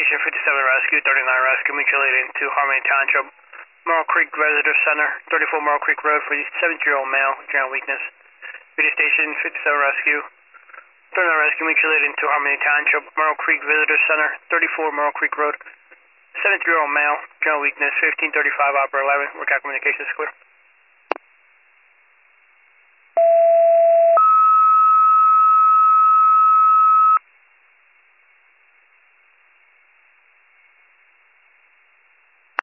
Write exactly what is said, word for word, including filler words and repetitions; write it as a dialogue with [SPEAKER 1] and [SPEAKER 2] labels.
[SPEAKER 1] Station fifty-seven Rescue, thirty-nine Rescue, mutual aid into Harmony Township, Merle Creek Visitor Center, thirty-four Merle Creek Road for the seventy-year-old male, general weakness. Radio Station fifty-seven Rescue, thirty-nine Rescue, mutual aid into Harmony Township, Merle Creek Visitor Center, thirty-four Merle Creek Road, seventy-three-year-old male, general weakness, fifteen thirty-five, operator eleven, workout communications clear.